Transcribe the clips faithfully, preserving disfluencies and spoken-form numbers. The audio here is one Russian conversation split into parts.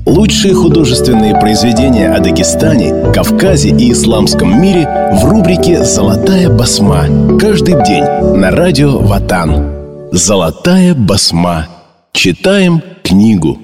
Лучшие художественные произведения о Дагестане, Кавказе и исламском мире в рубрике «Золотая басма». Каждый день на радио Ватан. «Золотая басма». Читаем книгу.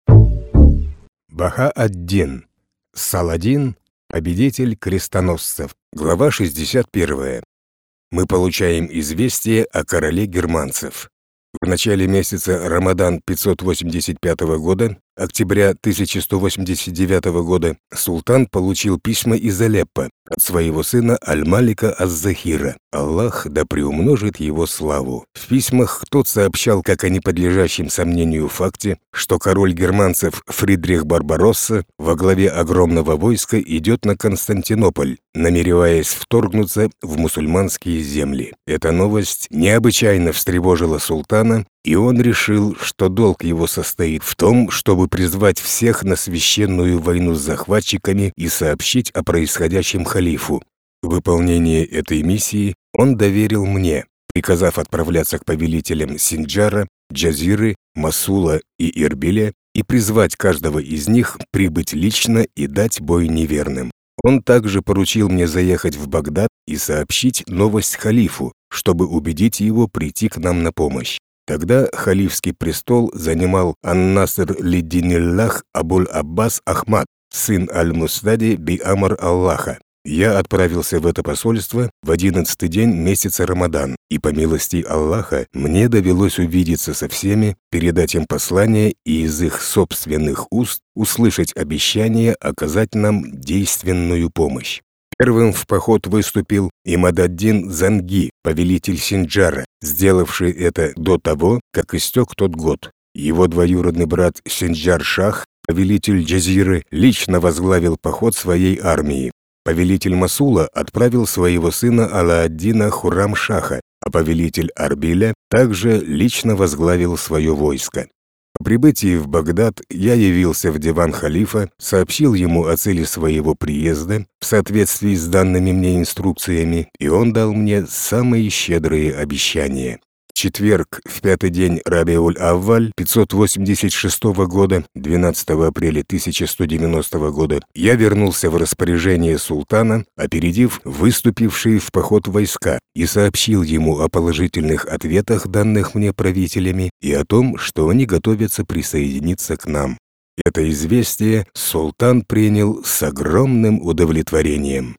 Баха-ад-Дин. Саладин, победитель крестоносцев. Глава шестьдесят первая. Мы получаем известие о короле германцев. В начале месяца Рамадан пятьсот восемьдесят пятого года, октября тысяча сто восемьдесят девятого года, султан получил письма из Алеппо от своего сына Аль-Малика Аз-Захира. Аллах да приумножит его славу. В письмах тот сообщал, как о неподлежащем сомнению факте, что король германцев Фридрих Барбаросса во главе огромного войска идет на Константинополь, намереваясь вторгнуться в мусульманские земли. Эта новость необычайно встревожила султана, и он решил, что долг его состоит в том, чтобы призвать всех на священную войну с захватчиками и сообщить о происходящем халифу. Выполнение этой миссии он доверил мне, приказав отправляться к повелителям Синджара, Джазиры, Масула и Ирбиля и призвать каждого из них прибыть лично и дать бой неверным. Он также поручил мне заехать в Багдад и сообщить новость халифу, чтобы убедить его прийти к нам на помощь. Тогда халифский престол занимал ан-Наср лид-Дин-Иллах Абуль-Аббас Ахмад, сын Аль-Мустади би-Амр Аллаха. Я отправился в это посольство в одиннадцатый день месяца Рамадан, и по милости Аллаха мне довелось увидеться со всеми, передать им послание и из их собственных уст услышать обещание оказать нам действенную помощь. Первым в поход выступил Имад-ад-Дин Занги, повелитель Синджара, сделавший это до того, как истек тот год. Его двоюродный брат Синджар-Шах, повелитель Джазиры, лично возглавил поход своей армии. Повелитель Масула отправил своего сына Ала-ад-Дина Хуррам-Шаха, а повелитель Арбиля также лично возглавил свое войско. По прибытии в Багдад я явился в диван халифа, сообщил ему о цели своего приезда в соответствии с данными мне инструкциями, и он дал мне самые щедрые обещания. В четверг, в пятый день Рабиуль-Авваль пятьсот восемьдесят шестого года, двенадцатого апреля тысяча сто девяностого года, я вернулся в распоряжение султана, опередив выступившие в поход войска, и сообщил ему о положительных ответах, данных мне правителями, и о том, что они готовятся присоединиться к нам. Это известие султан принял с огромным удовлетворением.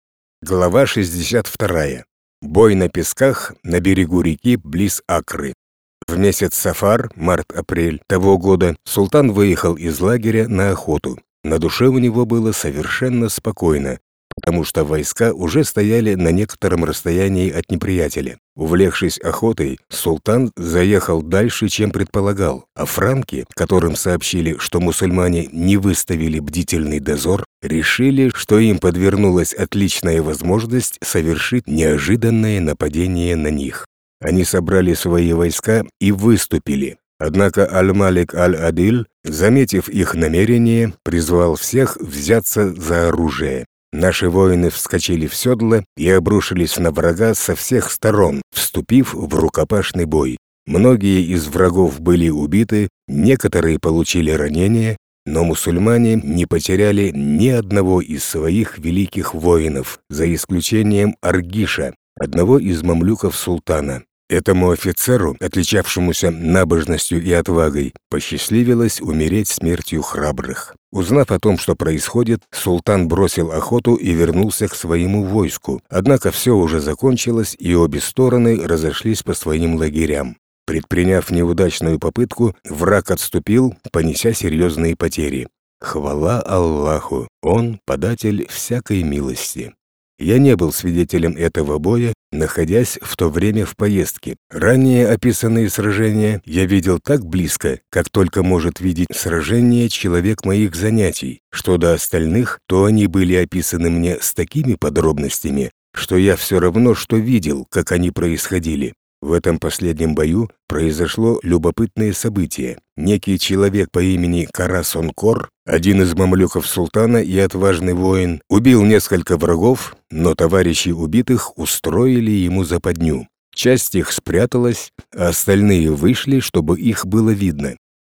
Глава шестьдесят вторая. Бой на песках на берегу реки близ Акры. В месяц Сафар, март-апрель того года, султан выехал из лагеря на охоту. На душе у него было совершенно спокойно, потому что войска уже стояли на некотором расстоянии от неприятеля. Увлекшись охотой, султан заехал дальше, чем предполагал, а франки, которым сообщили, что мусульмане не выставили бдительный дозор, решили, что им подвернулась отличная возможность совершить неожиданное нападение на них. Они собрали свои войска и выступили. Однако Аль-Малик Аль-Адиль, заметив их намерение, призвал всех взяться за оружие. Наши воины вскочили в седла и обрушились на врага со всех сторон, вступив в рукопашный бой. Многие из врагов были убиты, некоторые получили ранения, но мусульмане не потеряли ни одного из своих великих воинов, за исключением Аргиша, одного из мамлюков султана. Этому офицеру, отличавшемуся набожностью и отвагой, посчастливилось умереть смертью храбрых. Узнав о том, что происходит, султан бросил охоту и вернулся к своему войску. Однако все уже закончилось, и обе стороны разошлись по своим лагерям. Предприняв неудачную попытку, враг отступил, понеся серьезные потери. Хвала Аллаху, он податель всякой милости. Я не был свидетелем этого боя, находясь в то время в поездке. Ранее описанные сражения я видел так близко, как только может видеть сражение человек моих занятий. Что до остальных, то они были описаны мне с такими подробностями, что я все равно что видел, как они происходили. В этом последнем бою произошло любопытное событие. Некий человек по имени Кара-Сонкор, один из мамлюков султана и отважный воин, убил несколько врагов, но товарищи убитых устроили ему западню. Часть их спряталась, а остальные вышли, чтобы их было видно.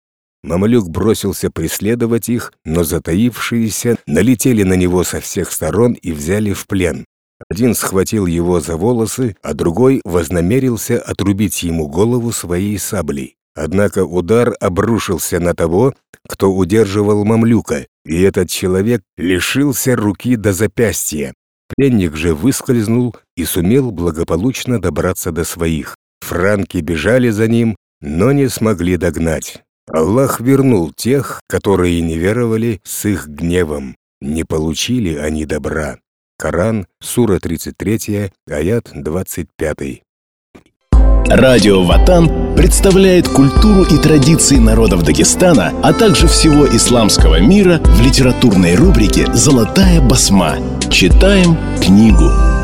Мамлюк бросился преследовать их, но затаившиеся налетели на него со всех сторон и взяли в плен. Один схватил его за волосы, а другой вознамерился отрубить ему голову своей саблей. Однако удар обрушился на того, кто удерживал мамлюка, и этот человек лишился руки до запястья. Пленник же выскользнул и сумел благополучно добраться до своих. Франки бежали за ним, но не смогли догнать. Аллах вернул тех, которые не веровали, с их гневом. Не получили они добра. Коран, сура тридцать три, аят двадцать пять. Радио Ватан представляет культуру и традиции народов Дагестана, а также всего исламского мира в литературной рубрике «Золотая басма». Читаем книгу.